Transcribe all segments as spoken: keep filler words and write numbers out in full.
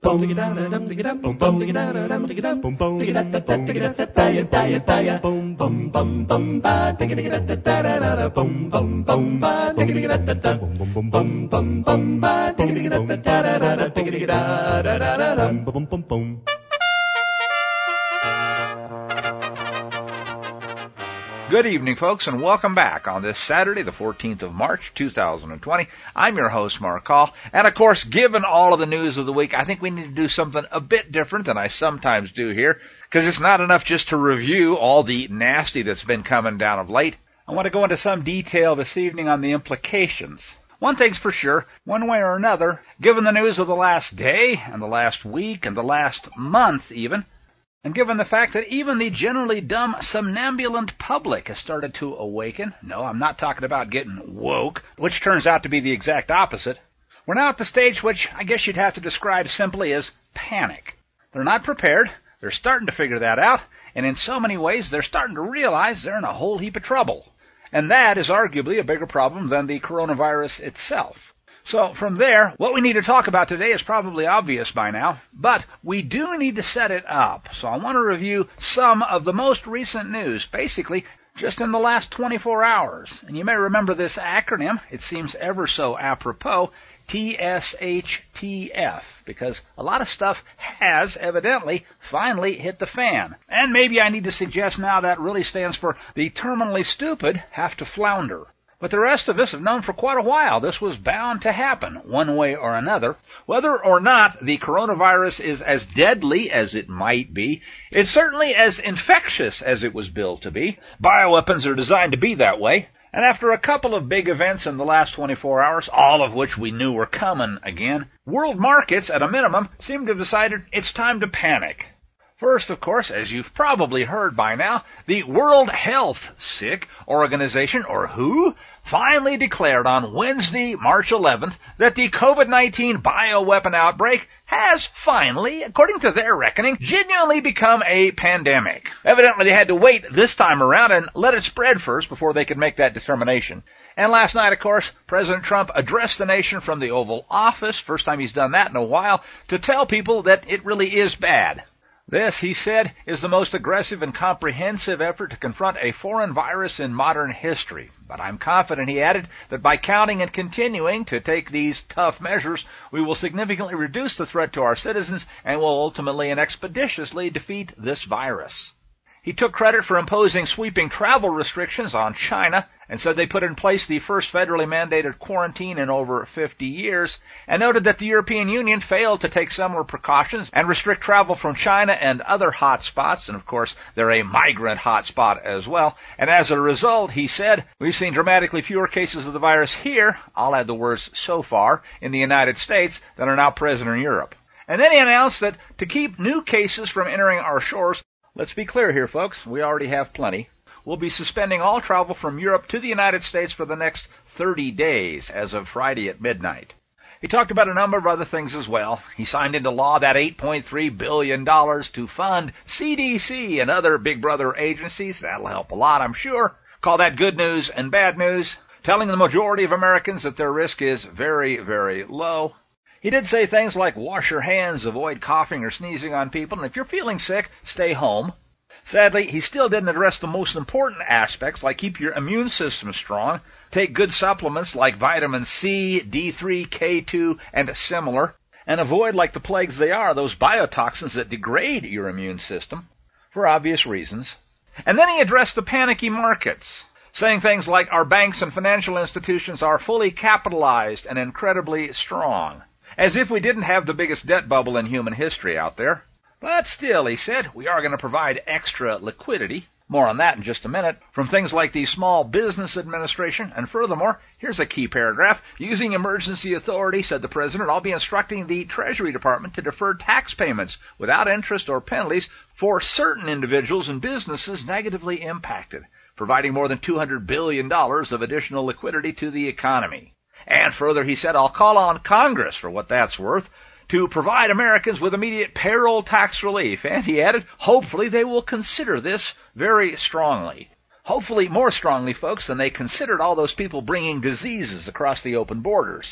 Good evening, folks, and welcome back on this Saturday, the fourteenth of March, two thousand twenty. I'm your host, Mark Hall, and of course, given all of the news of the week, I think we need to do something a bit different than I sometimes do here, because it's not enough just to review all the nasty that's been coming down of late. I want to go into some detail this evening on the implications. One thing's for sure, one way or another, given the news of the last day, and the last week, and the last month even, and given the fact that even the generally dumb somnambulant public has started to awaken, no, I'm not talking about getting woke, which turns out to be the exact opposite, we're now at the stage which I guess you'd have to describe simply as panic. They're not prepared, they're starting to figure that out, and in so many ways they're starting to realize they're in a whole heap of trouble. And that is arguably a bigger problem than the coronavirus itself. So from there, what we need to talk about today is probably obvious by now, but we do need to set it up. So I want to review some of the most recent news, basically just in the last twenty-four hours. And you may remember this acronym, it seems ever so apropos, T S H T F, because a lot of stuff has evidently finally hit the fan. And maybe I need to suggest now that really stands for the terminally stupid have to flounder. But the rest of us have known for quite a while this was bound to happen, one way or another. Whether or not the coronavirus is as deadly as it might be, it's certainly as infectious as it was billed to be. Bioweapons are designed to be that way. And after a couple of big events in the last twenty-four hours, all of which we knew were coming again, world markets, at a minimum, seem to have decided it's time to panic. First, of course, as you've probably heard by now, the World Health Sick Organization, or W H O, finally declared on Wednesday, March eleventh, that the COVID nineteen bioweapon outbreak has finally, according to their reckoning, genuinely become a pandemic. Evidently, they had to wait this time around and let it spread first before they could make that determination. And last night, of course, President Trump addressed the nation from the Oval Office, first time he's done that in a while, to tell people that it really is bad. This, he said, is the most aggressive and comprehensive effort to confront a foreign virus in modern history. But I'm confident, he added, that by counting and continuing to take these tough measures, we will significantly reduce the threat to our citizens and will ultimately and expeditiously defeat this virus. He took credit for imposing sweeping travel restrictions on China and said they put in place the first federally mandated quarantine in over fifty years, and noted that the European Union failed to take similar precautions and restrict travel from China and other hot spots, and of course they're a migrant hot spot as well. And as a result, he said, we've seen dramatically fewer cases of the virus here, I'll add the words so far, in the United States than are now present in Europe. And then he announced that to keep new cases from entering our shores, let's be clear here, folks, we already have plenty. We'll be suspending all travel from Europe to the United States for the next thirty days as of Friday at midnight. He talked about a number of other things as well. He signed into law that eight point three billion dollars to fund C D C and other Big Brother agencies. That'll help a lot, I'm sure. Call that good news and bad news, telling the majority of Americans that their risk is very, very low. He did say things like wash your hands, avoid coughing or sneezing on people, and if you're feeling sick, stay home. Sadly, he still didn't address the most important aspects, like keep your immune system strong, take good supplements like vitamin C, D three, K two, and similar, and avoid, like the plagues they are, those biotoxins that degrade your immune system, for obvious reasons. And then he addressed the panicky markets, saying things like our banks and financial institutions are fully capitalized and incredibly strong, as if we didn't have the biggest debt bubble in human history out there. But still, he said, we are going to provide extra liquidity. More on that in just a minute. From things like the Small Business Administration. And furthermore, here's a key paragraph. Using emergency authority, said the President, I'll be instructing the Treasury Department to defer tax payments without interest or penalties for certain individuals and businesses negatively impacted, providing more than two hundred billion dollars of additional liquidity to the economy. And further, he said, I'll call on Congress, for what that's worth, to provide Americans with immediate payroll tax relief. And he added, hopefully they will consider this very strongly. Hopefully more strongly, folks, than they considered all those people bringing diseases across the open borders.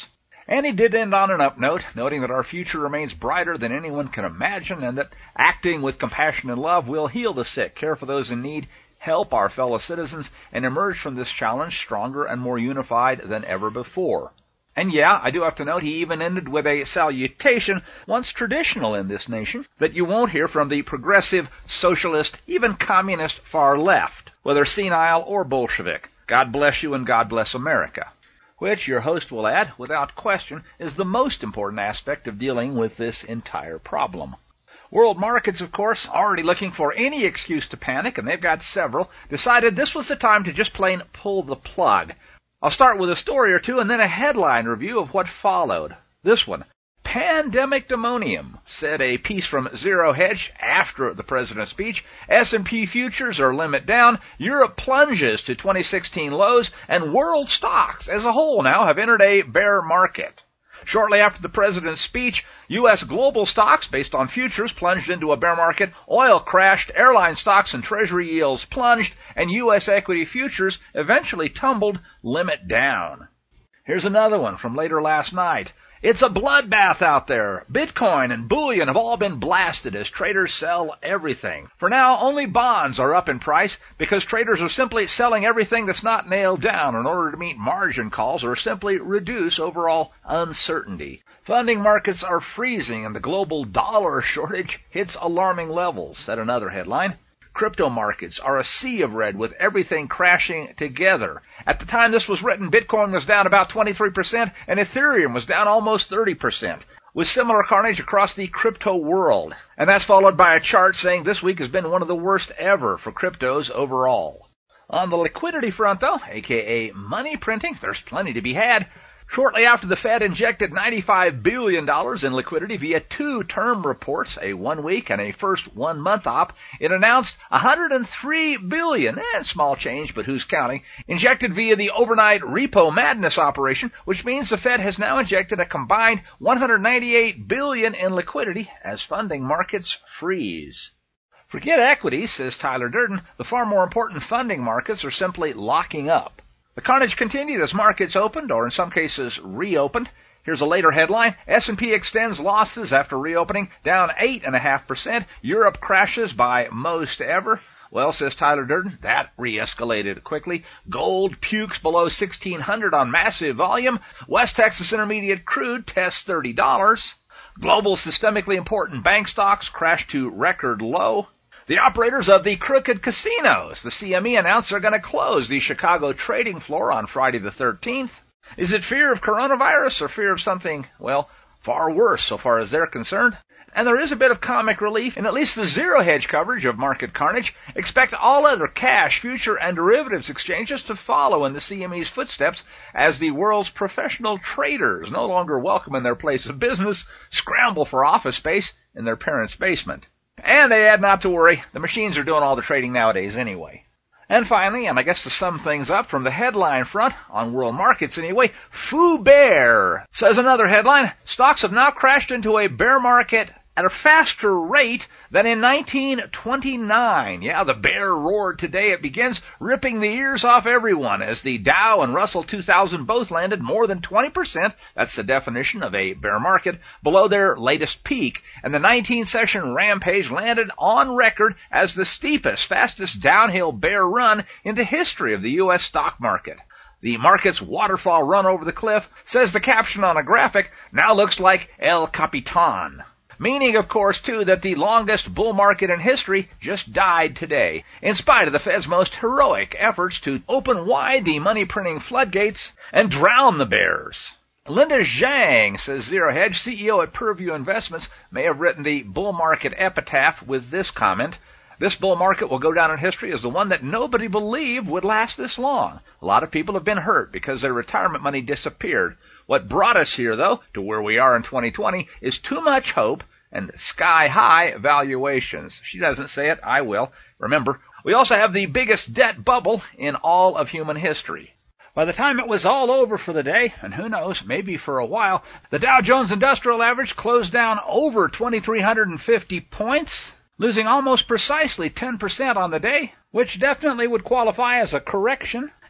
And he did end on an up note, noting that our future remains brighter than anyone can imagine, and that acting with compassion and love will heal the sick, care for those in need, help our fellow citizens, and emerge from this challenge stronger and more unified than ever before. And yeah, I do have to note he even ended with a salutation, once traditional in this nation, that you won't hear from the progressive, socialist, even communist far left, whether senile or Bolshevik. God bless you and God bless America. Which, your host will add, without question, is the most important aspect of dealing with this entire problem. World markets, of course, already looking for any excuse to panic, and they've got several, decided this was the time to just plain pull the plug. I'll start with a story or two and then a headline review of what followed. This one, Pandemicdemonium, said a piece from Zero Hedge after the president's speech. S and P futures are limit down, Europe plunges to twenty sixteen lows, and world stocks as a whole now have entered a bear market. Shortly after the president's speech, U S global stocks, based on futures, plunged into a bear market, oil crashed, airline stocks and treasury yields plunged, and U S equity futures eventually tumbled limit down. Here's another one from later last night. It's a bloodbath out there. Bitcoin and bullion have all been blasted as traders sell everything. For now, only bonds are up in price because traders are simply selling everything that's not nailed down in order to meet margin calls or simply reduce overall uncertainty. Funding markets are freezing and the global dollar shortage hits alarming levels, said another headline. Crypto markets are a sea of red with everything crashing together. At the time this was written, Bitcoin was down about twenty-three percent and Ethereum was down almost thirty percent, with similar carnage across the crypto world. And that's followed by a chart saying this week has been one of the worst ever for cryptos overall. On the liquidity front, though, aka money printing, there's plenty to be had. Shortly after the Fed injected ninety-five billion dollars in liquidity via two term reports, a one-week and a first one-month op, it announced one hundred three billion dollars, and small change, but who's counting, injected via the overnight repo madness operation, which means the Fed has now injected a combined one hundred ninety-eight billion dollars in liquidity as funding markets freeze. Forget equities, says Tyler Durden. The far more important funding markets are simply locking up. The carnage continued as markets opened, or in some cases reopened. Here's a later headline. S and P extends losses after reopening, down eight point five percent. Europe crashes by most ever. Well, says Tyler Durden, that re-escalated quickly. Gold pukes below sixteen hundred on massive volume. West Texas Intermediate crude tests thirty dollars. Global systemically important bank stocks crash to record low. The operators of the crooked casinos, the C M E, announced they're going to close the Chicago trading floor on Friday the thirteenth. Is it fear of coronavirus or fear of something, well, far worse so far as they're concerned? And there is a bit of comic relief in at least the Zero Hedge coverage of market carnage. Expect all other cash, future, and derivatives exchanges to follow in the C M E's footsteps as the world's professional traders, no longer welcome in their place of business, scramble for office space in their parents' basement. And they add not to worry, the machines are doing all the trading nowadays anyway. And finally, and I guess to sum things up from the headline front, on world markets anyway, Foo Bear, says another headline, stocks have now crashed into a bear market at a faster rate than in nineteen twenty-nine. Yeah, the bear roared today. It begins ripping the ears off everyone as the Dow and Russell two thousand both landed more than twenty percent, that's the definition of a bear market, below their latest peak. And the nineteenth session rampage landed on record as the steepest, fastest downhill bear run in the history of the U S stock market. The market's waterfall run over the cliff, says the caption on a graphic, now looks like El Capitan. Meaning, of course, too, that the longest bull market in history just died today, in spite of the Fed's most heroic efforts to open wide the money-printing floodgates and drown the bears. Linda Zhang, says Zero Hedge, C E O at Purview Investments, may have written the bull market epitaph with this comment. This bull market will go down in history as the one that nobody believed would last this long. A lot of people have been hurt because their retirement money disappeared. What brought us here, though, to where we are in twenty twenty, is too much hope and sky-high valuations. She doesn't say it, I will. Remember, we also have the biggest debt bubble in all of human history. By the time it was all over for the day, and who knows, maybe for a while, the Dow Jones Industrial Average closed down over two thousand three hundred fifty points, losing almost precisely ten percent on the day, which definitely would qualify as a correction.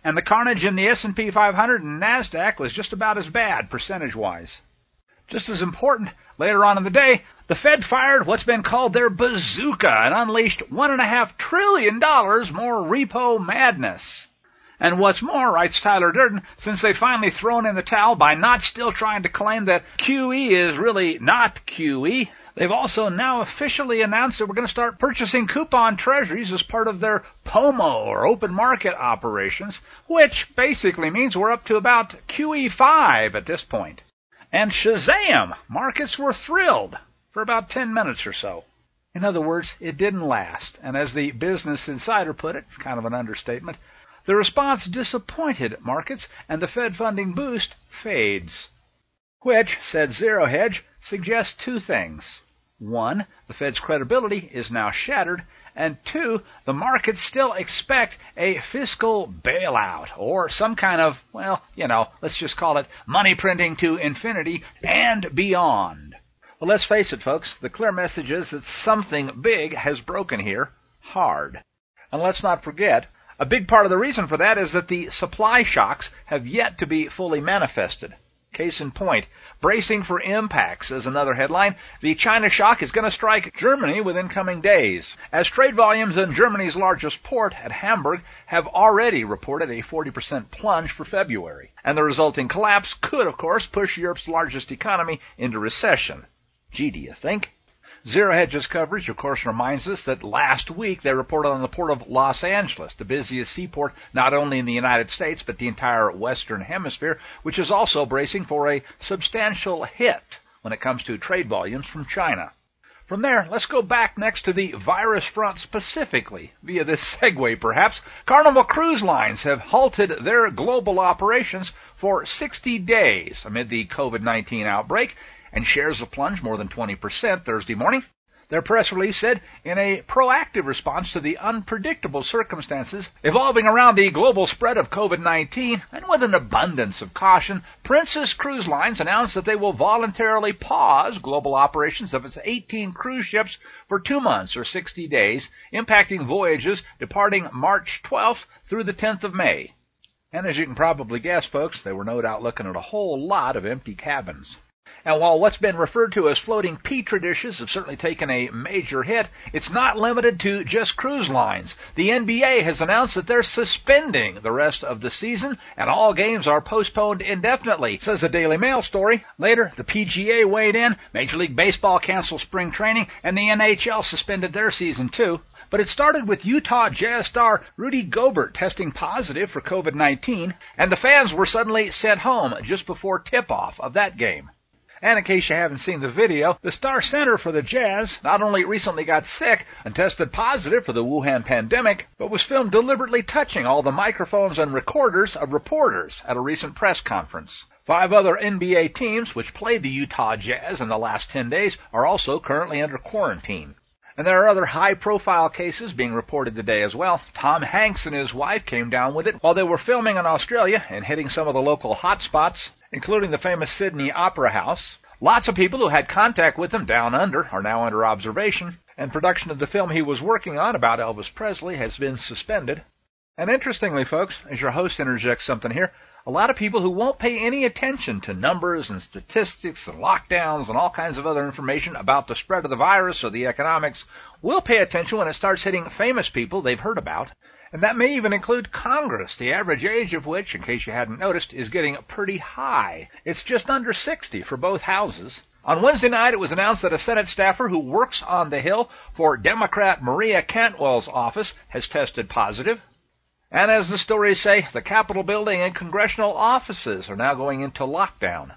And the carnage in the S and P five hundred and NASDAQ was just about as bad, percentage-wise. Just as important, later on in the day, the Fed fired what's been called their bazooka and unleashed one point five trillion dollars more repo madness. And what's more, writes Tyler Durden, since they've finally thrown in the towel by not still trying to claim that Q E is really not Q E, they've also now officially announced that we're going to start purchasing coupon treasuries as part of their P O M O, or open market operations, which basically means we're up to about Q E five at this point. And shazam! Markets were thrilled for about ten minutes or so. In other words, it didn't last, and as the Business Insider put it, kind of an understatement, the response disappointed markets, and the Fed funding boost fades. Which, said Zero Hedge, suggests two things. One, the Fed's credibility is now shattered, and two, the markets still expect a fiscal bailout, or some kind of, well, you know, let's just call it money printing to infinity and beyond. Well, let's face it, folks, the clear message is that something big has broken here, hard. And let's not forget, a big part of the reason for that is that the supply shocks have yet to be fully manifested. Case in point, bracing for impacts is another headline. The China shock is going to strike Germany within coming days, as trade volumes in Germany's largest port at Hamburg have already reported a forty percent plunge for February. And the resulting collapse could, of course, push Europe's largest economy into recession. Gee, do you think? Zero Hedge's coverage, of course, reminds us that last week they reported on the port of Los Angeles, the busiest seaport not only in the United States but the entire Western Hemisphere, which is also bracing for a substantial hit when it comes to trade volumes from China. From there, let's go back next to the virus front specifically. Via this segue, perhaps, Carnival Cruise Lines have halted their global operations for sixty days amid the COVID nineteen outbreak, and shares have plunged more than twenty percent Thursday morning. Their press release said, in a proactive response to the unpredictable circumstances evolving around the global spread of COVID nineteen, and with an abundance of caution, Princess Cruise Lines announced that they will voluntarily pause global operations of its eighteen cruise ships for two months or sixty days, impacting voyages departing March twelfth through the tenth of May. And as you can probably guess, folks, they were no doubt looking at a whole lot of empty cabins. And while what's been referred to as floating petri dishes have certainly taken a major hit, it's not limited to just cruise lines. The N B A has announced that they're suspending the rest of the season, and all games are postponed indefinitely, says a Daily Mail story. Later, the P G A weighed in, Major League Baseball canceled spring training, and the N H L suspended their season too. But it started with Utah Jazz star Rudy Gobert testing positive for COVID nineteen, and the fans were suddenly sent home just before tip-off of that game. And in case you haven't seen the video, the star center for the Jazz not only recently got sick and tested positive for the Wuhan pandemic, but was filmed deliberately touching all the microphones and recorders of reporters at a recent press conference. Five other N B A teams which played the Utah Jazz in the last ten days are also currently under quarantine. And there are other high-profile cases being reported today as well. Tom Hanks and his wife came down with it while they were filming in Australia and hitting some of the local hotspots, including the famous Sydney Opera House. Lots of people who had contact with him down under are now under observation, and production of the film he was working on about Elvis Presley has been suspended. And interestingly, folks, as your host interjects something here, a lot of people who won't pay any attention to numbers and statistics and lockdowns and all kinds of other information about the spread of the virus or the economics will pay attention when it starts hitting famous people they've heard about. And that may even include Congress, the average age of which, in case you hadn't noticed, is getting pretty high. It's just under sixty for both houses. On Wednesday night, it was announced that a Senate staffer who works on the Hill for Democrat Maria Cantwell's office has tested positive. And as the stories say, the Capitol building and congressional offices are now going into lockdown.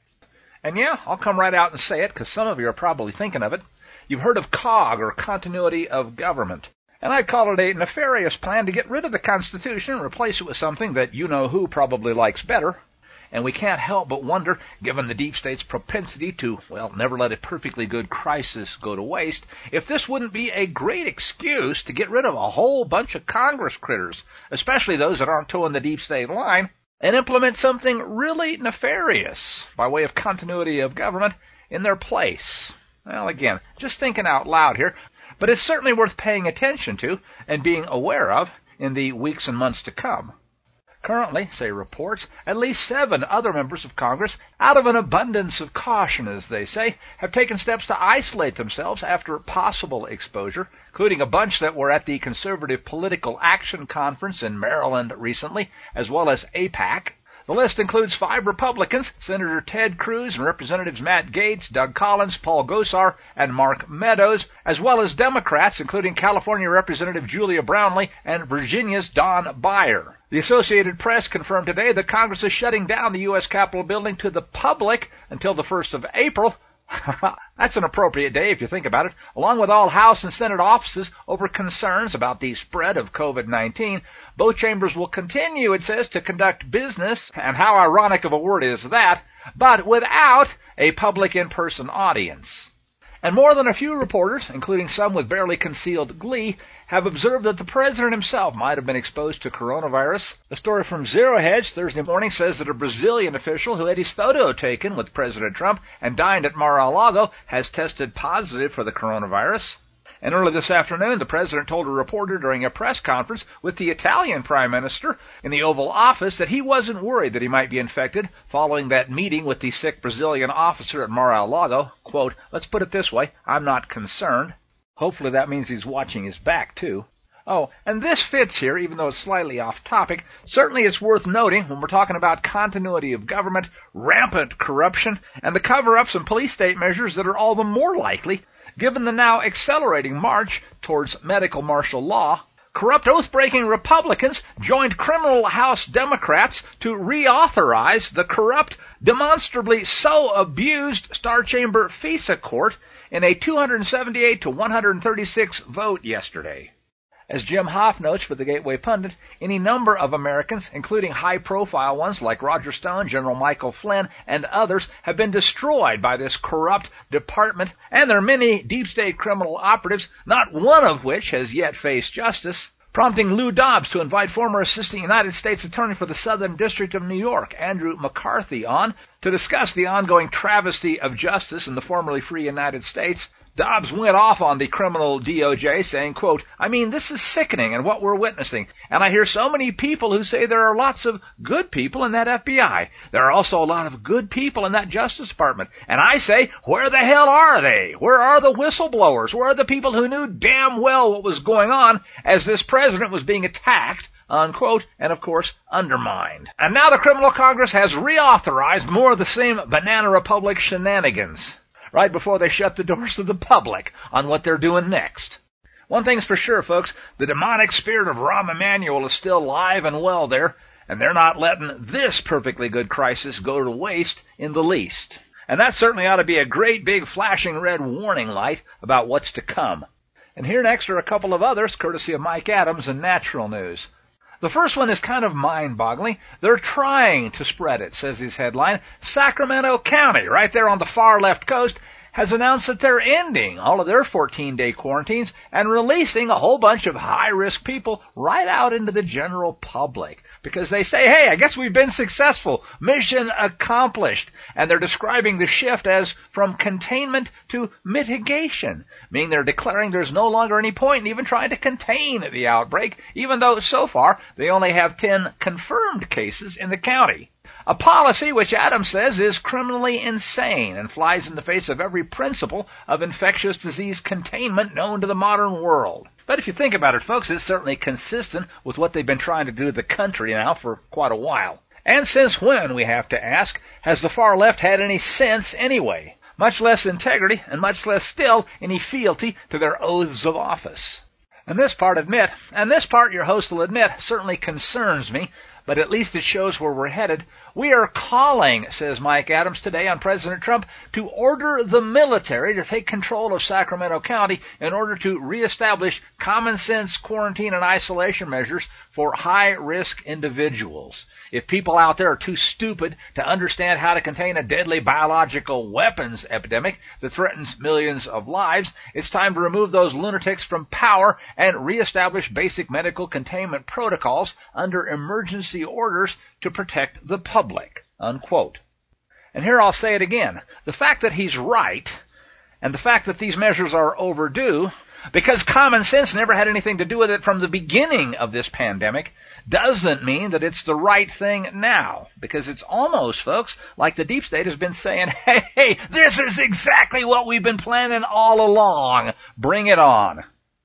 And yeah, I'll come right out and say it, because some of you are probably thinking of it. You've heard of C O G, or continuity of government. And I call it a nefarious plan to get rid of the Constitution and replace it with something that you-know-who probably likes better. And we can't help but wonder, given the deep state's propensity to, well, never let a perfectly good crisis go to waste, if this wouldn't be a great excuse to get rid of a whole bunch of Congress critters, especially those that aren't towing the deep state line, and implement something really nefarious by way of continuity of government in their place. Well, again, just thinking out loud here, but it's certainly worth paying attention to and being aware of in the weeks and months to come. Currently, say reports, at least seven other members of Congress, out of an abundance of caution, as they say, have taken steps to isolate themselves after possible exposure, including a bunch that were at the Conservative Political Action Conference in Maryland recently, as well as AIPAC. The list includes five Republicans, Senator Ted Cruz and Representatives Matt Gaetz, Doug Collins, Paul Gosar, and Mark Meadows, as well as Democrats, including California Representative Julia Brownley and Virginia's Don Beyer. The Associated Press confirmed today that Congress is shutting down the U S Capitol building to the public until the first of April. That's an appropriate day if you think about it. Along with all House and Senate offices over concerns about the spread of COVID nineteen, both chambers will continue, it says, to conduct business, and how ironic of a word is that, but without a public in-person audience. And more than a few reporters, including some with barely concealed glee, have observed that the president himself might have been exposed to coronavirus. A story from Zero Hedge Thursday morning says that a Brazilian official who had his photo taken with President Trump and dined at Mar-a-Lago has tested positive for the coronavirus. And early this afternoon, the president told a reporter during a press conference with the Italian prime minister in the Oval Office that he wasn't worried that he might be infected following that meeting with the sick Brazilian officer at Mar-a-Lago. Quote, let's put it this way, I'm not concerned. Hopefully that means he's watching his back, too. Oh, and this fits here, even though it's slightly off topic. Certainly it's worth noting when we're talking about continuity of government, rampant corruption, and the cover-ups and police state measures that are all the more likely given the now accelerating march towards medical martial law. Corrupt oath-breaking Republicans joined criminal House Democrats to reauthorize the corrupt, demonstrably so abused Star Chamber FISA court in a two hundred seventy-eight to one hundred thirty-six vote yesterday. As Jim Hoff notes for the Gateway Pundit, any number of Americans, including high-profile ones like Roger Stone, General Michael Flynn, and others, have been destroyed by this corrupt department, and there are many deep state criminal operatives, not one of which has yet faced justice, prompting Lou Dobbs to invite former Assistant United States Attorney for the Southern District of New York, Andrew McCarthy, on to discuss the ongoing travesty of justice in the formerly free United States. Dobbs went off on the criminal D O J, saying, quote, I mean, this is sickening and what we're witnessing. And I hear so many people who say there are lots of good people in that F B I. There are also a lot of good people in that Justice Department. And I say, where the hell are they? Where are the whistleblowers? Where are the people who knew damn well what was going on as this president was being attacked, unquote, and of course, undermined? And now the criminal Congress has reauthorized more of the same Banana Republic shenanigans, right before they shut the doors to the public on what they're doing next. One thing's for sure, folks, the demonic spirit of Rahm Emanuel is still alive and well there, and they're not letting this perfectly good crisis go to waste in the least. And that certainly ought to be a great big flashing red warning light about what's to come. And here next are a couple of others, courtesy of Mike Adams and Natural News. The first one is kind of mind-boggling. They're trying to spread it, says his headline. Sacramento County, right there on the far left coast, has announced that they're ending all of their fourteen-day quarantines and releasing a whole bunch of high-risk people right out into the general public. Because they say, hey, I guess we've been successful. Mission accomplished. And they're describing the shift as from containment to mitigation, meaning they're declaring there's no longer any point in even trying to contain the outbreak, even though so far they only have ten confirmed cases in the county. A policy which Adams says is criminally insane and flies in the face of every principle of infectious disease containment known to the modern world. But if you think about it, folks, it's certainly consistent with what they've been trying to do to the country now for quite a while. And since when, we have to ask, has the far left had any sense anyway? Much less integrity, and much less still any fealty to their oaths of office. And this part, admit, and this part, your host will admit, certainly concerns me, but at least it shows where we're headed. We are calling, says Mike Adams today, on President Trump to order the military to take control of Sacramento County in order to reestablish common sense quarantine and isolation measures for high-risk individuals. If people out there are too stupid to understand how to contain a deadly biological weapons epidemic that threatens millions of lives, it's time to remove those lunatics from power and reestablish basic medical containment protocols under emergency orders to protect the public, unquote. And here I'll say it again. The fact that he's right And the fact that these measures are overdue, because common sense never had anything to do with it from the beginning of this pandemic, doesn't mean that it's the right thing now. Because it's almost, folks, like the deep state has been saying, hey, hey, this is exactly what we've been planning all along. Bring it on.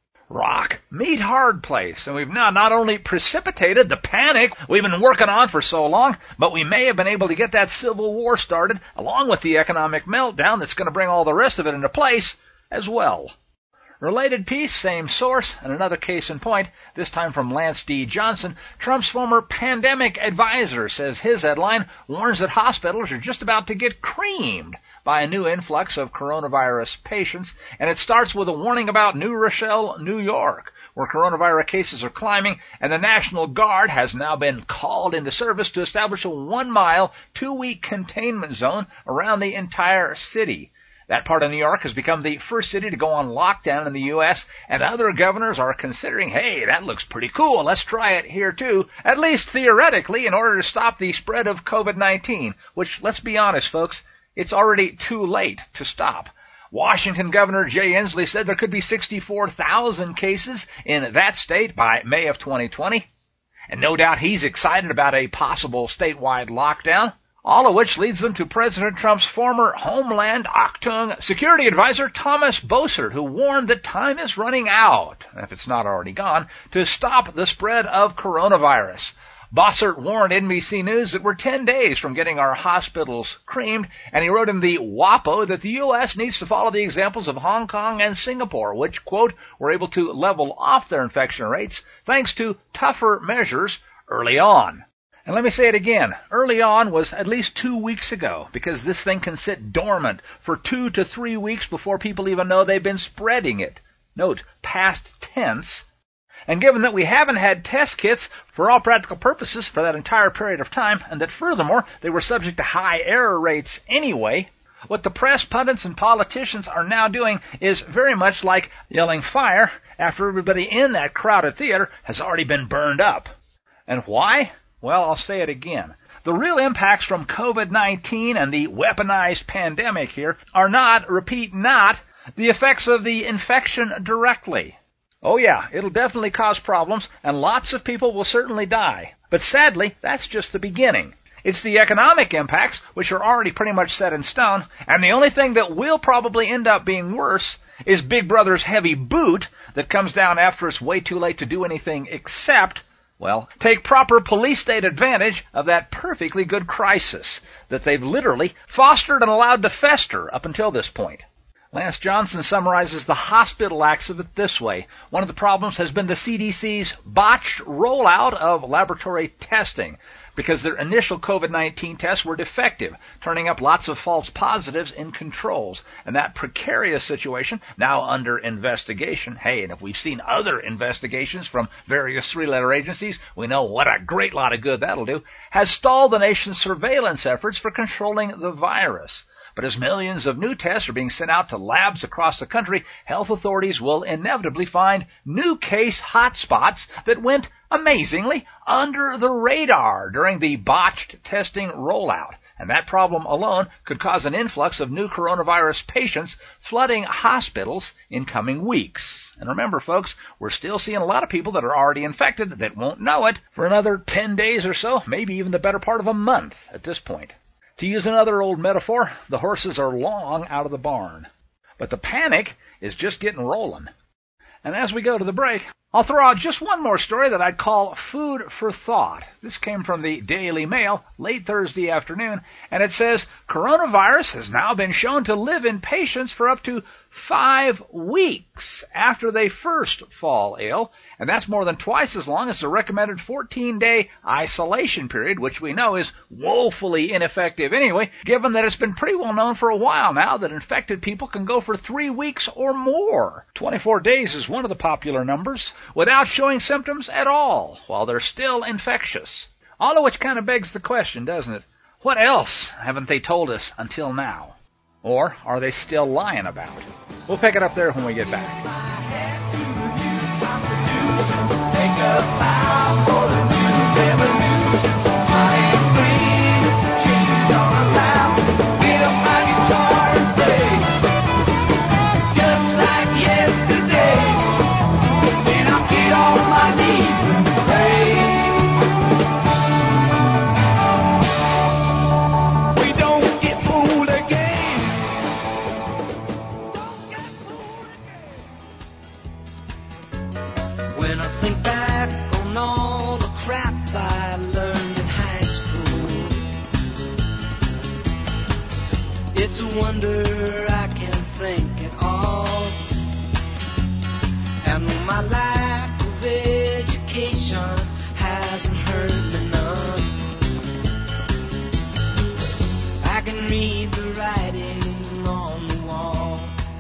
Rock, meet hard place. And we've now not only precipitated the panic we've been working on for so long, but we may have been able to get that civil war started, along with the economic meltdown that's going to bring all the rest of it into place as well. Related piece, same source, and another case in point, this time from Lance D. Johnson. Trump's former pandemic advisor says his headline warns that hospitals are just about to get creamed by a new influx of coronavirus patients, and it starts with a warning about New Rochelle, New York, where coronavirus cases are climbing, and the National Guard has now been called into service to establish a one-mile, two-week containment zone around the entire city. That part of New York has become the first city to go on lockdown in the U S, and other governors are considering, hey, that looks pretty cool, let's try it here too, at least theoretically, in order to stop the spread of COVID nineteen, which, let's be honest, folks, it's already too late to stop. Washington Governor Jay Inslee said there could be sixty-four thousand cases in that state by May of twenty twenty, and no doubt he's excited about a possible statewide lockdown. All of which leads them to President Trump's former Homeland Octung security advisor, Thomas Bossert, who warned that time is running out, if it's not already gone, to stop the spread of coronavirus. Bossert warned N B C News that we're ten days from getting our hospitals creamed, and he wrote in the WAPO that the U S needs to follow the examples of Hong Kong and Singapore, which, quote, were able to level off their infection rates thanks to tougher measures early on. And let me say it again, early on was at least two weeks ago, because this thing can sit dormant for two to three weeks before people even know they've been spreading it. Note, past tense. And given that we haven't had test kits for all practical purposes for that entire period of time, and that furthermore, they were subject to high error rates anyway, what the press, pundits, and politicians are now doing is very much like yelling fire after everybody in that crowded theater has already been burned up. And why? Well, I'll say it again. The real impacts from COVID nineteen and the weaponized pandemic here are not, repeat not, the effects of the infection directly. Oh yeah, it'll definitely cause problems, and lots of people will certainly die. But sadly, that's just the beginning. It's the economic impacts, which are already pretty much set in stone, and the only thing that will probably end up being worse is Big Brother's heavy boot that comes down after it's way too late to do anything except, well, take proper police state advantage of that perfectly good crisis that they've literally fostered and allowed to fester up until this point. Lance Johnson summarizes the hospital acts of it this way. One of the problems has been the C D C's botched rollout of laboratory testing, because their initial COVID nineteen tests were defective, turning up lots of false positives in controls. And that precarious situation, now under investigation, hey, and if we've seen other investigations from various three-letter agencies, we know what a great lot of good that'll do, has stalled the nation's surveillance efforts for controlling the virus. But as millions of new tests are being sent out to labs across the country, health authorities will inevitably find new case hotspots that went, amazingly, under the radar during the botched testing rollout. And that problem alone could cause an influx of new coronavirus patients flooding hospitals in coming weeks. And remember, folks, we're still seeing a lot of people that are already infected that won't know it for another ten days or so, maybe even the better part of a month at this point. To use another old metaphor, the horses are long out of the barn. But the panic is just getting rolling. And as we go to the break, I'll throw out just one more story that I'd call food for thought. This came from the Daily Mail late Thursday afternoon, and it says, coronavirus has now been shown to live in patients for up to five weeks after they first fall ill, and that's more than twice as long as the recommended fourteen-day isolation period, which we know is woefully ineffective anyway, given that it's been pretty well known for a while now that infected people can go for three weeks or more. twenty-four days is one of the popular numbers, without showing symptoms at all, while they're still infectious. All of which kind of begs the question, doesn't it? What else haven't they told us until now? Or are they still lying about? We'll pick it up there when we get back. It's a wonder I can think at all. And my lack of education hasn't hurt me none. I can read the writing on the wall.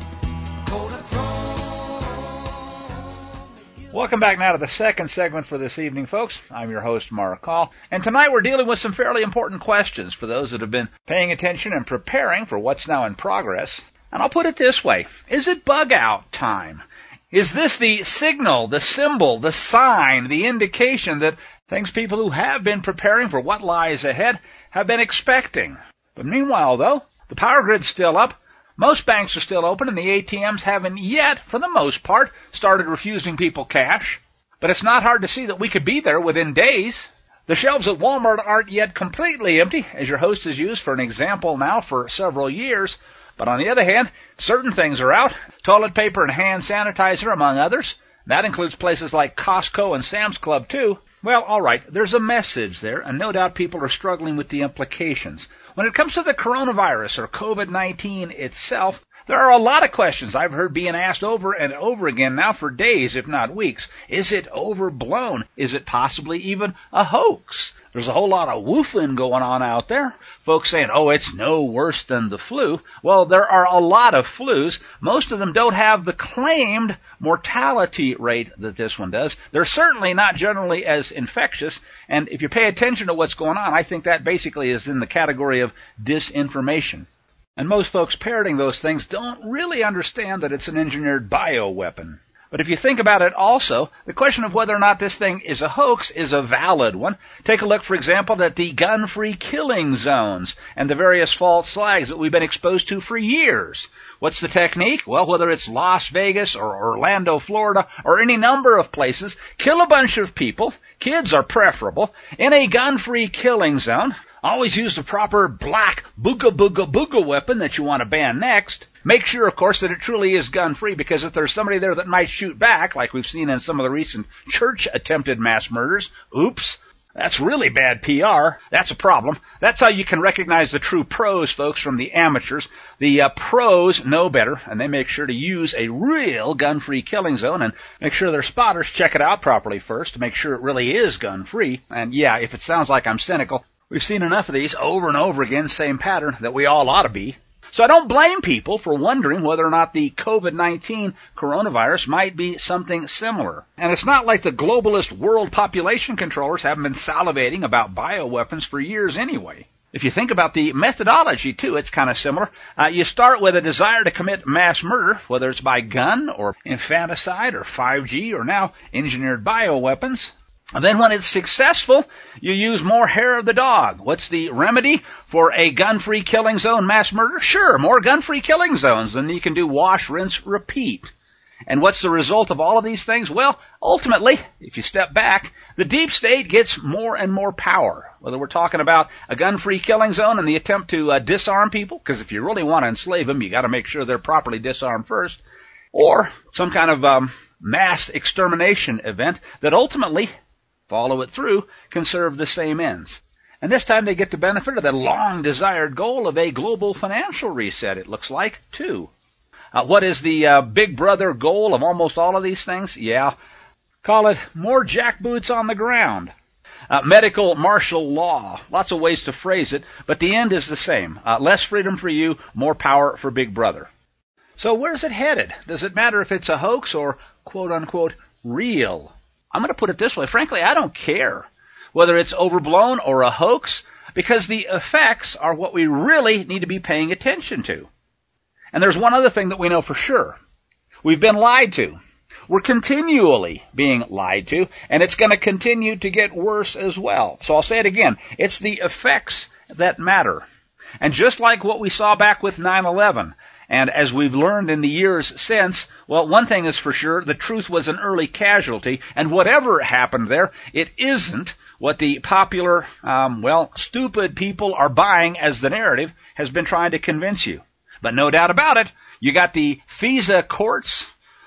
Welcome back now to the second segment for this evening, folks. I'm your host, Mark Hall, and tonight we're dealing with some fairly important questions for those that have been paying attention and preparing for what's now in progress. And I'll put it this way. Is it bug out time? Is this the signal, the symbol, the sign, the indication that things people who have been preparing for what lies ahead have been expecting? But meanwhile, though, the power grid's still up. Most banks are still open, and the A T Ms haven't yet, for the most part, started refusing people cash. But it's not hard to see that we could be there within days. The shelves at Walmart aren't yet completely empty, as your host has used for an example now for several years. But on the other hand, certain things are out. Toilet paper and hand sanitizer, among others. That includes places like Costco and Sam's Club, too. Well, all right, there's a message there, and no doubt people are struggling with the implications. When it comes to the coronavirus or COVID nineteen itself, there are a lot of questions I've heard being asked over and over again now for days, if not weeks. Is it overblown? Is it possibly even a hoax? There's a whole lot of woofing going on out there. Folks saying, oh, it's no worse than the flu. Well, there are a lot of flus. Most of them don't have the claimed mortality rate that this one does. They're certainly not generally as infectious. And if you pay attention to what's going on, I think that basically is in the category of disinformation. And most folks parroting those things don't really understand that it's an engineered bioweapon. But if you think about it also, the question of whether or not this thing is a hoax is a valid one. Take a look, for example, at the gun-free killing zones and the various false flags that we've been exposed to for years. What's the technique? Well, whether it's Las Vegas or Orlando, Florida, or any number of places, kill a bunch of people, kids are preferable, in a gun-free killing zone. Always use the proper black booga booga booga weapon that you want to ban next. Make sure, of course, that it truly is gun-free, because if there's somebody there that might shoot back, like we've seen in some of the recent church attempted mass murders, oops, that's really bad P R. That's a problem. That's how you can recognize the true pros, folks, from the amateurs. The uh, pros know better, and they make sure to use a real gun-free killing zone and make sure their spotters check it out properly first to make sure it really is gun-free. And yeah, if it sounds like I'm cynical, we've seen enough of these over and over again, same pattern, that we all ought to be. So I don't blame people for wondering whether or not the COVID nineteen coronavirus might be something similar. And it's not like the globalist world population controllers haven't been salivating about bioweapons for years anyway. If you think about the methodology, too, it's kind of similar. Uh, you start with a desire to commit mass murder, whether it's by gun or infanticide or five G or now engineered bioweapons. And then when it's successful, you use more hair of the dog. What's the remedy for a gun-free killing zone mass murder? Sure, more gun-free killing zones. Then you can do wash, rinse, repeat. And what's the result of all of these things? Well, ultimately, if you step back, the deep state gets more and more power. Whether we're talking about a gun-free killing zone and the attempt to uh, disarm people, because if you really want to enslave them, you got to make sure they're properly disarmed first, or some kind of um, mass extermination event that ultimately, follow it through, can serve the same ends. And this time they get the benefit of the long-desired goal of a global financial reset, it looks like, too. Uh, what is the uh, big brother goal of almost all of these things? Yeah, call it more jackboots on the ground. Uh, medical martial law, lots of ways to phrase it, but the end is the same. Uh, less freedom for you, more power for big brother. So where's it headed? Does it matter if it's a hoax or, quote-unquote, real? I'm going to put it this way. Frankly, I don't care whether it's overblown or a hoax, because the effects are what we really need to be paying attention to. And there's one other thing that we know for sure. We've been lied to. We're continually being lied to, and it's going to continue to get worse as well. So I'll say it again. It's the effects that matter. And just like what we saw back with nine eleven, and as we've learned in the years since, well, one thing is for sure, the truth was an early casualty, and whatever happened there, it isn't what the popular, um, well, stupid people are buying as the narrative has been trying to convince you. But no doubt about it, you got the FISA courts,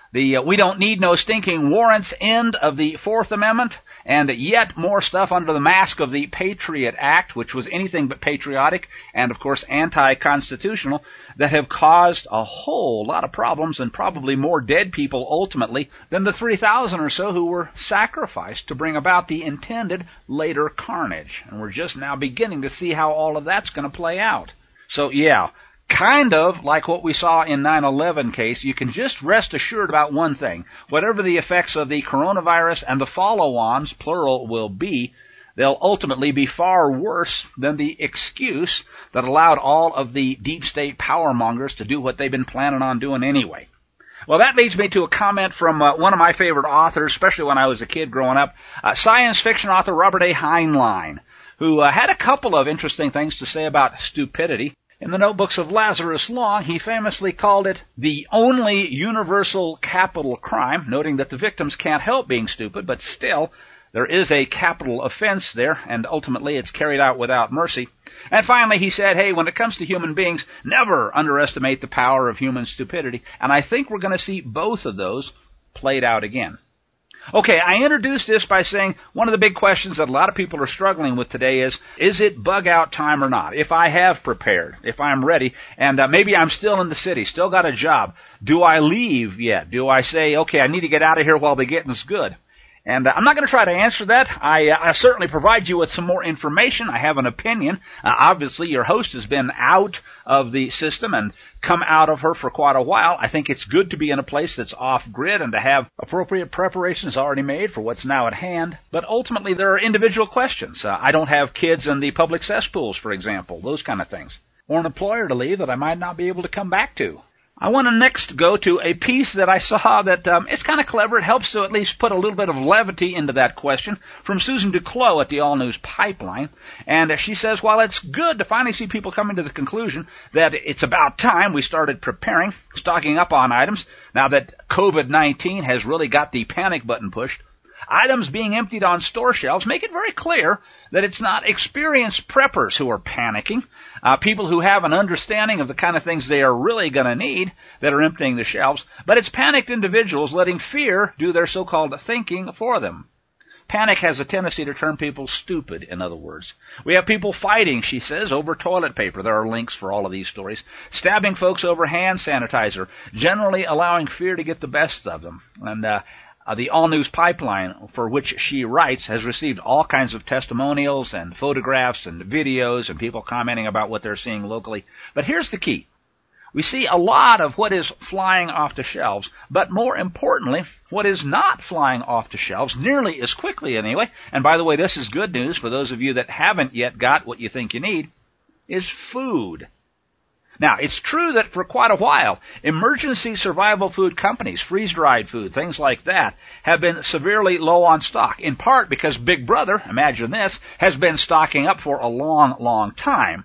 The uh, we don't need no stinking warrants end of the Fourth Amendment, and yet more stuff under the mask of the Patriot Act, which was anything but patriotic and, of course, anti-constitutional, that have caused a whole lot of problems and probably more dead people ultimately than the three thousand or so who were sacrificed to bring about the intended later carnage. And we're just now beginning to see how all of that's going to play out. So, yeah. Kind of like what we saw in nine eleven case, you can just rest assured about one thing. Whatever the effects of the coronavirus and the follow-ons, plural, will be, they'll ultimately be far worse than the excuse that allowed all of the deep state power mongers to do what they've been planning on doing anyway. Well, that leads me to a comment from uh, one of my favorite authors, especially when I was a kid growing up, uh, science fiction author Robert A. Heinlein, who uh, had a couple of interesting things to say about stupidity. In the Notebooks of Lazarus Long, he famously called it the only universal capital crime, noting that the victims can't help being stupid, but still, there is a capital offense there, and ultimately it's carried out without mercy. And finally, he said, hey, when it comes to human beings, never underestimate the power of human stupidity, and I think we're going to see both of those played out again. Okay, I introduced this by saying one of the big questions that a lot of people are struggling with today is, is it bug out time or not? If I have prepared, if I'm ready, and uh, maybe I'm still in the city, still got a job, do I leave yet? Do I say, okay, I need to get out of here while the getting's good? And uh, I'm not going to try to answer that. I, uh, I certainly provide you with some more information. I have an opinion. Uh, obviously, your host has been out of the system and come out of her for quite a while. I think it's good to be in a place that's off-grid and to have appropriate preparations already made for what's now at hand. But ultimately, there are individual questions. Uh, I don't have kids in the public cesspools, for example, those kind of things. Or an employer to leave that I might not be able to come back to. I want to next go to a piece that I saw that um, it's kind of clever. It helps to at least put a little bit of levity into that question from Susan Duclos at the All News Pipeline. And she says, while it's good to finally see people coming to the conclusion that it's about time we started preparing, stocking up on items, now that COVID nineteen has really got the panic button pushed, items being emptied on store shelves make it very clear that it's not experienced preppers who are panicking, uh, people who have an understanding of the kind of things they are really going to need that are emptying the shelves, but it's panicked individuals letting fear do their so-called thinking for them. Panic has a tendency to turn people stupid, in other words. We have people fighting, she says, over toilet paper. There are links for all of these stories. Stabbing folks over hand sanitizer, generally allowing fear to get the best of them. And, uh, Uh, the All News Pipeline, for which she writes, has received all kinds of testimonials and photographs and videos and people commenting about what they're seeing locally. But here's the key. We see a lot of what is flying off the shelves, but more importantly, what is not flying off the shelves, nearly as quickly anyway, and by the way, this is good news for those of you that haven't yet got what you think you need, is food. Now, it's true that for quite a while, emergency survival food companies, freeze-dried food, things like that, have been severely low on stock, in part because Big Brother, imagine this, has been stocking up for a long, long time.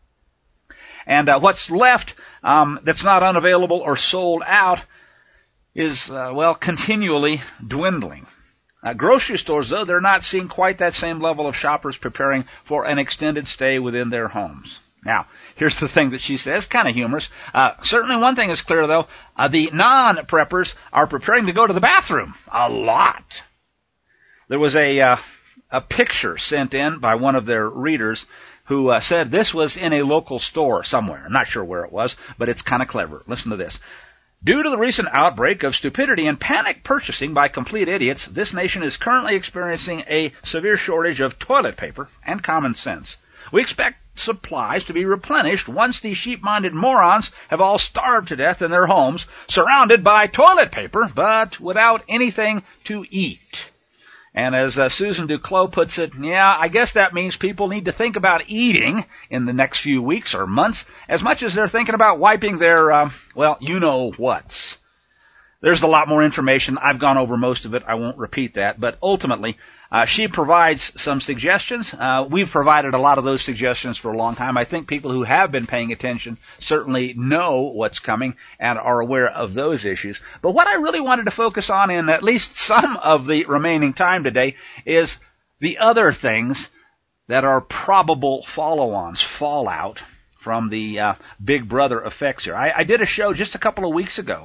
And uh, what's left um, that's not unavailable or sold out is, uh, well, continually dwindling. Uh, grocery stores, though, they're not seeing quite that same level of shoppers preparing for an extended stay within their homes. Now, here's the thing that she says, kind of humorous. Uh, certainly one thing is clear, though. Uh, the non-preppers are preparing to go to the bathroom. A lot. There was a, uh, a picture sent in by one of their readers who uh, said this was in a local store somewhere. I'm not sure where it was, but it's kind of clever. Listen to this. Due to the recent outbreak of stupidity and panic purchasing by complete idiots, this nation is currently experiencing a severe shortage of toilet paper and common sense. We expect supplies to be replenished once these sheep-minded morons have all starved to death in their homes, surrounded by toilet paper, but without anything to eat. And as uh, Susan Duclos puts it, yeah, I guess that means people need to think about eating in the next few weeks or months as much as they're thinking about wiping their, uh, well, you-know-whats. There's a lot more information. I've gone over most of it. I won't repeat that. But ultimately, uh, she provides some suggestions. Uh, we've provided a lot of those suggestions for a long time. I think people who have been paying attention certainly know what's coming and are aware of those issues. But what I really wanted to focus on in at least some of the remaining time today is the other things that are probable follow-ons, fallout from the uh, Big Brother effects here. I, I did a show just a couple of weeks ago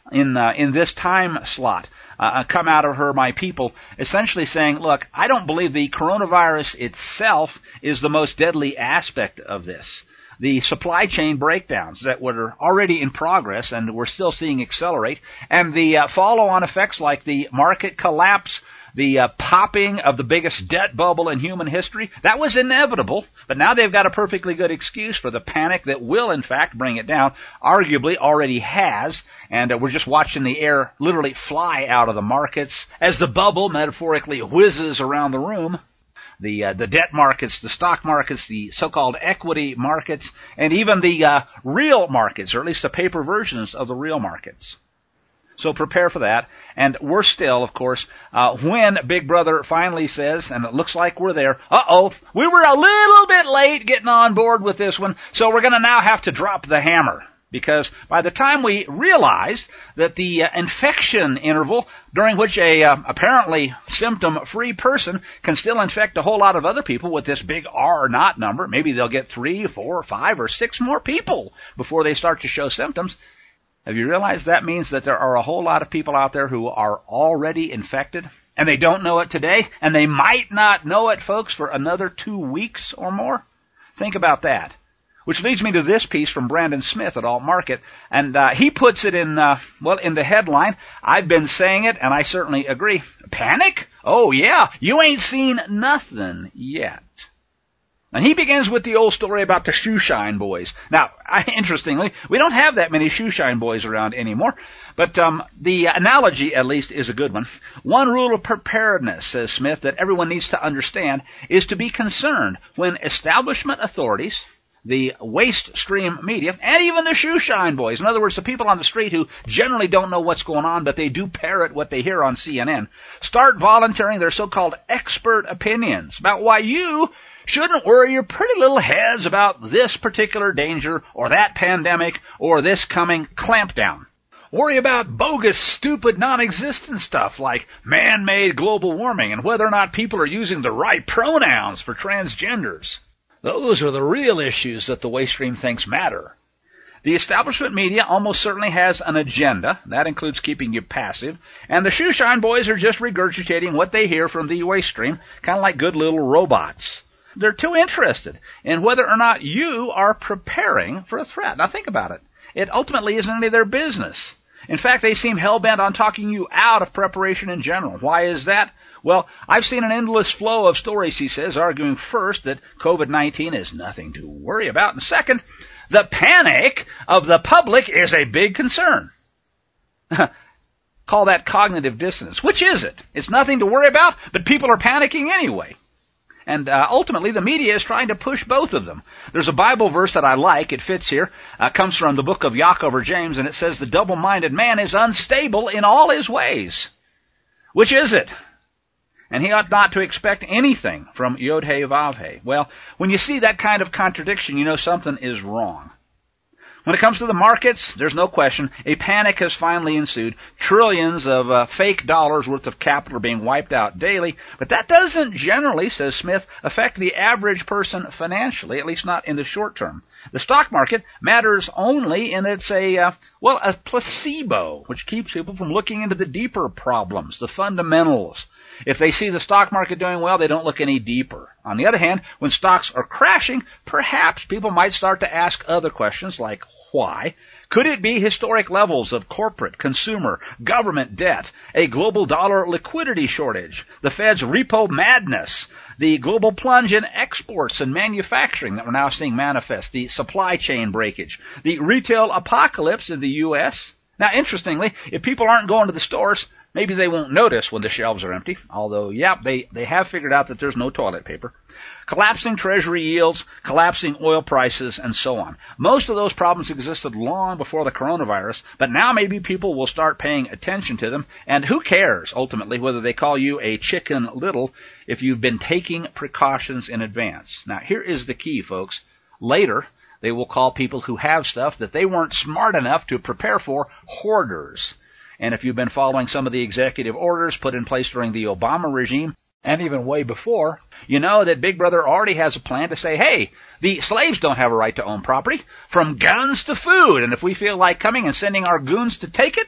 in uh, in this time slot uh, come out of her, my people, essentially saying, look, I don't believe the coronavirus itself is the most deadly aspect of this. The supply chain breakdowns that were already in progress and we're still seeing accelerate, and the uh, follow-on effects like the market collapse, the uh, popping of the biggest debt bubble in human history, that was inevitable, but now they've got a perfectly good excuse for the panic that will, in fact, bring it down, arguably already has, and uh, we're just watching the air literally fly out of the markets as the bubble metaphorically whizzes around the room. The uh, the debt markets, the stock markets, the so-called equity markets, and even the uh, real markets, or at least the paper versions of the real markets. So prepare for that. And we're still, of course, uh, when Big Brother finally says, and it looks like we're there, uh-oh, we were a little bit late getting on board with this one, so we're going to now have to drop the hammer. Because by the time we realized that the uh, infection interval during which a uh, apparently symptom-free person can still infect a whole lot of other people with this big R naught number, maybe they'll get three, four, five, or six more people before they start to show symptoms. Have you realized that means that there are a whole lot of people out there who are already infected, and they don't know it today, and they might not know it, folks, for another two weeks or more? Think about that. Which leads me to this piece from Brandon Smith at Alt Market, and uh, he puts it in, uh, well, in the headline. I've been saying it, and I certainly agree. Panic? Oh, yeah, you ain't seen nothing yet. And he begins with the old story about the shoeshine boys. Now, I, interestingly, we don't have that many shoeshine boys around anymore, but um, the analogy, at least, is a good one. One rule of preparedness, says Smith, that everyone needs to understand is to be concerned when establishment authorities, the waste stream media, and even the shoeshine boys, in other words, the people on the street who generally don't know what's going on, but they do parrot what they hear on C N N, start volunteering their so-called expert opinions about why you shouldn't worry your pretty little heads about this particular danger or that pandemic or this coming clampdown. Worry about bogus, stupid, non-existent stuff like man-made global warming and whether or not people are using the right pronouns for transgenders. Those are the real issues that the waste stream thinks matter. The establishment media almost certainly has an agenda. That includes keeping you passive. And the shoeshine boys are just regurgitating what they hear from the waste stream, kind of like good little robots. They're too interested in whether or not you are preparing for a threat. Now think about it. It ultimately isn't any of their business. In fact, they seem hell-bent on talking you out of preparation in general. Why is that? Well, I've seen an endless flow of stories, he says, arguing first that COVID nineteen is nothing to worry about, and second, the panic of the public is a big concern. Call that cognitive dissonance. Which is it? It's nothing to worry about, but people are panicking anyway. And uh, ultimately, the media is trying to push both of them. There's a Bible verse that I like. It fits here. Uh, comes from the book of Yaakov or James, and it says, the double-minded man is unstable in all his ways. Which is it? And he ought not to expect anything from Yod-Heh Vav-Heh. Well, when you see that kind of contradiction, you know something is wrong. When it comes to the markets, there's no question, a panic has finally ensued. Trillions of uh, fake dollars worth of capital are being wiped out daily. But that doesn't generally, says Smith, affect the average person financially, at least not in the short term. The stock market matters only in it's a, uh, well, a placebo, which keeps people from looking into the deeper problems, the fundamentals. If they see the stock market doing well, they don't look any deeper. On the other hand, when stocks are crashing, perhaps people might start to ask other questions like why. Could it be historic levels of corporate, consumer, government debt, a global dollar liquidity shortage, the Fed's repo madness, the global plunge in exports and manufacturing that we're now seeing manifest, the supply chain breakage, the retail apocalypse in the U S? Now, interestingly, if people aren't going to the stores, maybe they won't notice when the shelves are empty, although, yeah, they, they have figured out that there's no toilet paper. Collapsing treasury yields, collapsing oil prices, and so on. Most of those problems existed long before the coronavirus, but now maybe people will start paying attention to them, and who cares, ultimately, whether they call you a chicken little if you've been taking precautions in advance. Now, here is the key, folks. Later, they will call people who have stuff that they weren't smart enough to prepare for hoarders. And if you've been following some of the executive orders put in place during the Obama regime, and even way before, you know that Big Brother already has a plan to say, hey, the slaves don't have a right to own property, from guns to food, and if we feel like coming and sending our goons to take it,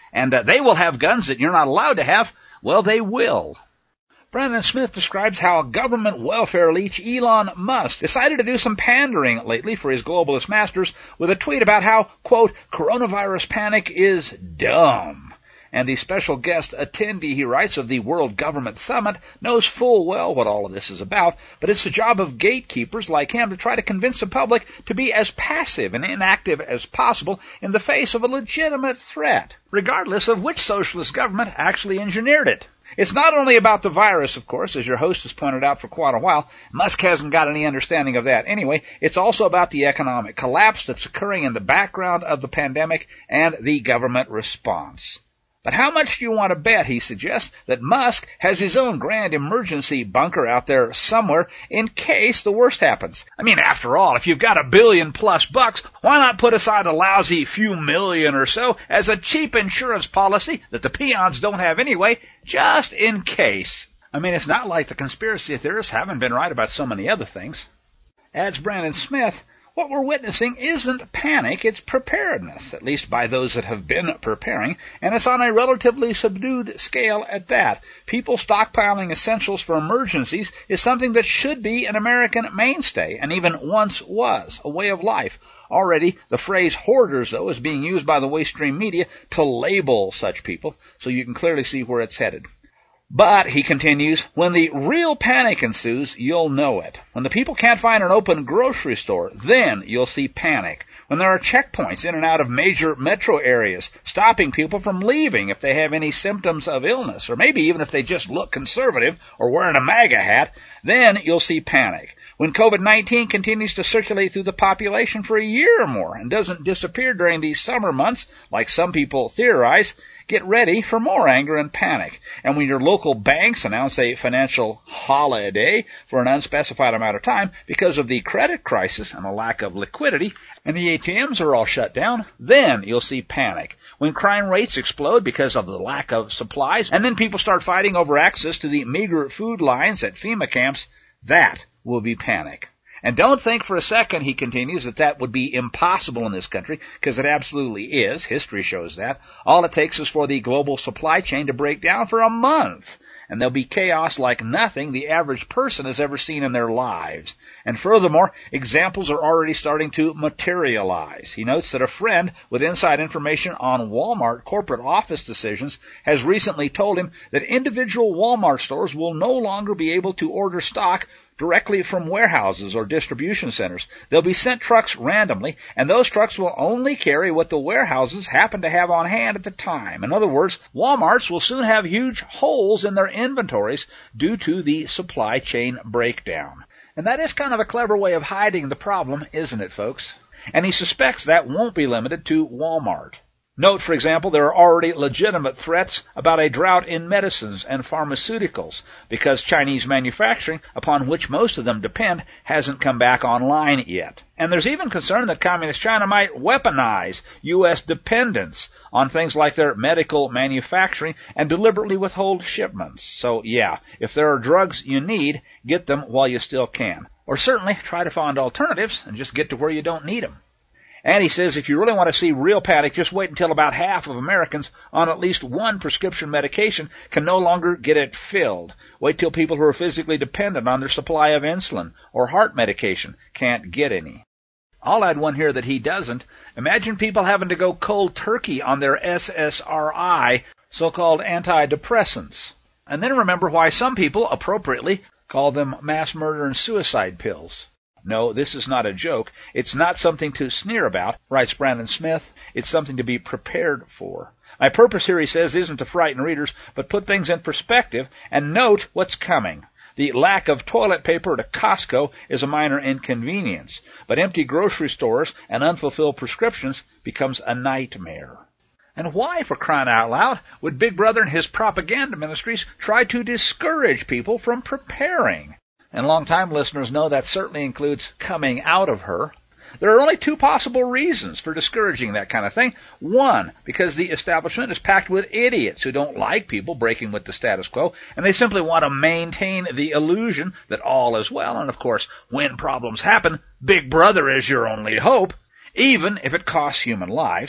and uh, they will have guns that you're not allowed to have. Well, they will. Brandon Smith describes how government welfare leech Elon Musk decided to do some pandering lately for his globalist masters with a tweet about how, quote, coronavirus panic is dumb. And the special guest attendee, he writes, of the World Government Summit knows full well what all of this is about, but it's the job of gatekeepers like him to try to convince the public to be as passive and inactive as possible in the face of a legitimate threat, regardless of which socialist government actually engineered it. It's not only about the virus, of course, as your host has pointed out for quite a while. Musk hasn't got any understanding of that anyway. It's also about the economic collapse that's occurring in the background of the pandemic and the government response. But how much do you want to bet, he suggests, that Musk has his own grand emergency bunker out there somewhere in case the worst happens? I mean, after all, if you've got a billion plus bucks, why not put aside a lousy few million or so as a cheap insurance policy that the peons don't have anyway, just in case? I mean, it's not like the conspiracy theorists haven't been right about so many other things. Adds Brandon Smith, what we're witnessing isn't panic, it's preparedness, at least by those that have been preparing, and it's on a relatively subdued scale at that. People stockpiling essentials for emergencies is something that should be an American mainstay, and even once was, a way of life. Already, the phrase hoarders, though, is being used by the mainstream media to label such people, so you can clearly see where it's headed. But, he continues, when the real panic ensues, you'll know it. When the people can't find an open grocery store, then you'll see panic. When there are checkpoints in and out of major metro areas, stopping people from leaving if they have any symptoms of illness, or maybe even if they just look conservative or wearing a MAGA hat, then you'll see panic. When COVID nineteen continues to circulate through the population for a year or more and doesn't disappear during these summer months, like some people theorize, get ready for more anger and panic. And when your local banks announce a financial holiday for an unspecified amount of time because of the credit crisis and a lack of liquidity, and the A T Ms are all shut down, then you'll see panic. When crime rates explode because of the lack of supplies, and then people start fighting over access to the meager food lines at FEMA camps, that will be panic. And don't think for a second, he continues, that that would be impossible in this country, because it absolutely is. History shows that. All it takes is for the global supply chain to break down for a month, and there'll be chaos like nothing the average person has ever seen in their lives. And furthermore, examples are already starting to materialize. He notes that a friend with inside information on Walmart corporate office decisions has recently told him that individual Walmart stores will no longer be able to order stock directly from warehouses or distribution centers. They'll be sent trucks randomly, and those trucks will only carry what the warehouses happen to have on hand at the time. In other words, Walmarts will soon have huge holes in their inventories due to the supply chain breakdown. And that is kind of a clever way of hiding the problem, isn't it, folks? And he suspects that won't be limited to Walmart. Note, for example, there are already legitimate threats about a drought in medicines and pharmaceuticals because Chinese manufacturing, upon which most of them depend, hasn't come back online yet. And there's even concern that Communist China might weaponize U S dependence on things like their medical manufacturing and deliberately withhold shipments. So, yeah, if there are drugs you need, get them while you still can. Or certainly try to find alternatives and just get to where you don't need them. And he says if you really want to see real panic, just wait until about half of Americans on at least one prescription medication can no longer get it filled. Wait till people who are physically dependent on their supply of insulin or heart medication can't get any. I'll add one here that he doesn't. Imagine people having to go cold turkey on their S S R I, so-called antidepressants. And then remember why some people, appropriately, call them mass murder and suicide pills. No, this is not a joke. It's not something to sneer about, writes Brandon Smith. It's something to be prepared for. My purpose here, he says, isn't to frighten readers, but put things in perspective and note what's coming. The lack of toilet paper at a Costco is a minor inconvenience, but empty grocery stores and unfulfilled prescriptions becomes a nightmare. And why, for crying out loud, would Big Brother and his propaganda ministries try to discourage people from preparing? And long-time listeners know that certainly includes coming out of her. There are only two possible reasons for discouraging that kind of thing. One, because the establishment is packed with idiots who don't like people breaking with the status quo, and they simply want to maintain the illusion that all is well. And, of course, when problems happen, Big Brother is your only hope, even if it costs human lives.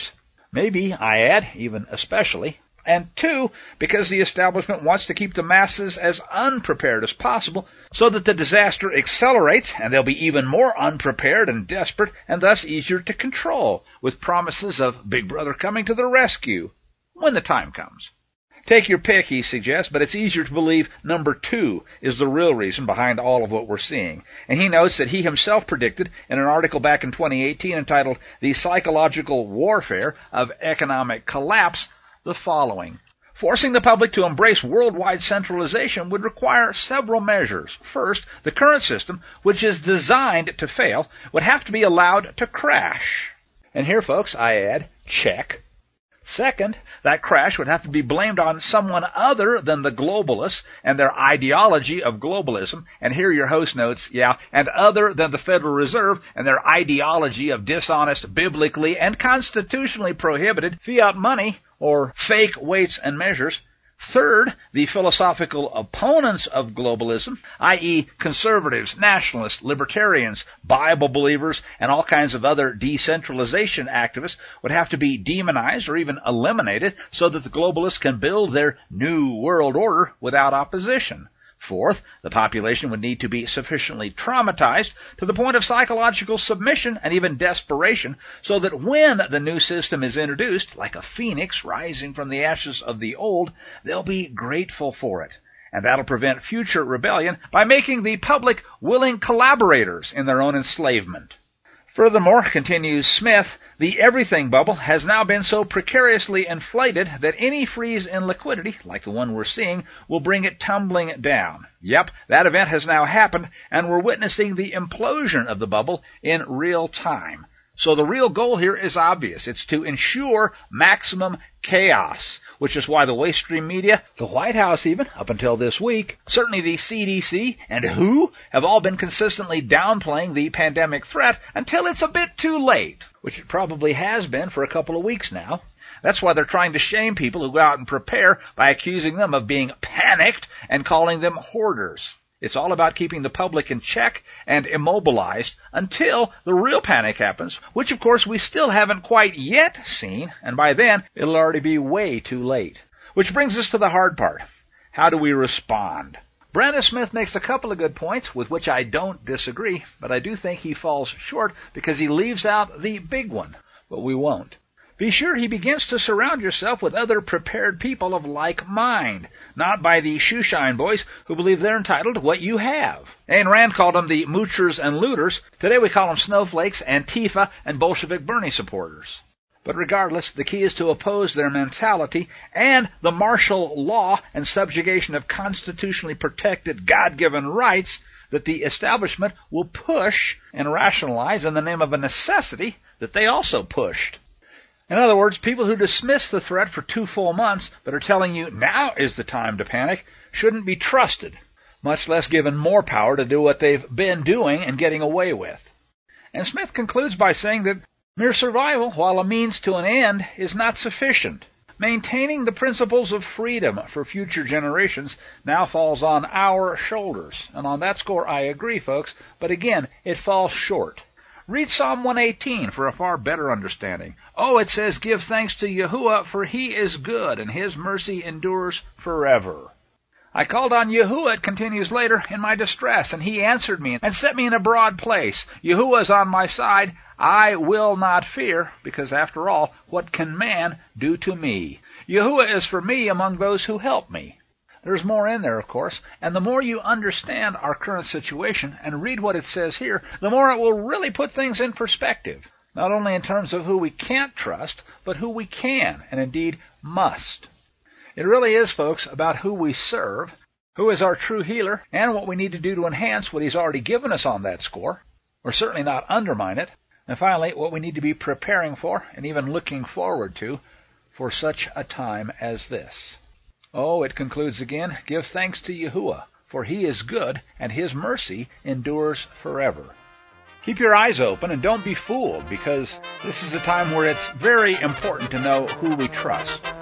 Maybe, I add, even especially. And two, because the establishment wants to keep the masses as unprepared as possible so that the disaster accelerates and they'll be even more unprepared and desperate and thus easier to control, with promises of Big Brother coming to the rescue when the time comes. Take your pick, he suggests, but it's easier to believe number two is the real reason behind all of what we're seeing. And he notes that he himself predicted in an article back in twenty eighteen entitled The Psychological Warfare of Economic Collapse the following. Forcing the public to embrace worldwide centralization would require several measures. First, the current system, which is designed to fail, would have to be allowed to crash. And here, folks, I add, check. Second, that crash would have to be blamed on someone other than the globalists and their ideology of globalism. And here your host notes, yeah, and other than the Federal Reserve and their ideology of dishonest, biblically and constitutionally prohibited fiat money or fake weights and measures. Third, the philosophical opponents of globalism, that is conservatives, nationalists, libertarians, Bible believers, and all kinds of other decentralization activists, would have to be demonized or even eliminated so that the globalists can build their new world order without opposition. Fourth, the population would need to be sufficiently traumatized to the point of psychological submission and even desperation so that when the new system is introduced, like a phoenix rising from the ashes of the old, they'll be grateful for it. And that'll prevent future rebellion by making the public willing collaborators in their own enslavement. Furthermore, continues Smith, the everything bubble has now been so precariously inflated that any freeze in liquidity, like the one we're seeing, will bring it tumbling down. Yep, that event has now happened, and we're witnessing the implosion of the bubble in real time. So the real goal here is obvious. It's to ensure maximum chaos, which is why the waste stream media, the White House even, up until this week, certainly the C D C and W H O have all been consistently downplaying the pandemic threat until it's a bit too late, which it probably has been for a couple of weeks now. That's why they're trying to shame people who go out and prepare by accusing them of being panicked and calling them hoarders. It's all about keeping the public in check and immobilized until the real panic happens, which of course we still haven't quite yet seen, and by then it'll already be way too late. Which brings us to the hard part. How do we respond? Brandon Smith makes a couple of good points with which I don't disagree, but I do think he falls short because he leaves out the big one, but we won't. Be sure he begins to surround yourself with other prepared people of like mind, not by the shoeshine boys who believe they're entitled to what you have. Ayn Rand called them the moochers and looters. Today we call them snowflakes, Antifa, and Bolshevik Bernie supporters. But regardless, the key is to oppose their mentality and the martial law and subjugation of constitutionally protected God-given rights that the establishment will push and rationalize in the name of a necessity that they also pushed. In other words, people who dismiss the threat for two full months but are telling you now is the time to panic shouldn't be trusted, much less given more power to do what they've been doing and getting away with. And Smith concludes by saying that mere survival, while a means to an end, is not sufficient. Maintaining the principles of freedom for future generations now falls on our shoulders. And on that score, I agree, folks, but again, it falls short. Read Psalm one eighteen for a far better understanding. Oh, it says, give thanks to Yahuwah, for he is good, and his mercy endures forever. I called on Yahuwah, it continues later, in my distress, and he answered me and set me in a broad place. Yahuwah is on my side. I will not fear, because after all, what can man do to me? Yahuwah is for me among those who help me. There's more in there, of course, and the more you understand our current situation and read what it says here, the more it will really put things in perspective, not only in terms of who we can't trust, but who we can, and indeed must. It really is, folks, about who we serve, who is our true healer, and what we need to do to enhance what he's already given us on that score, or certainly not undermine it, and finally, what we need to be preparing for and even looking forward to for such a time as this. Oh, it concludes again, give thanks to Yahuwah, for he is good, and his mercy endures forever. Keep your eyes open and don't be fooled, because this is a time where it's very important to know who we trust.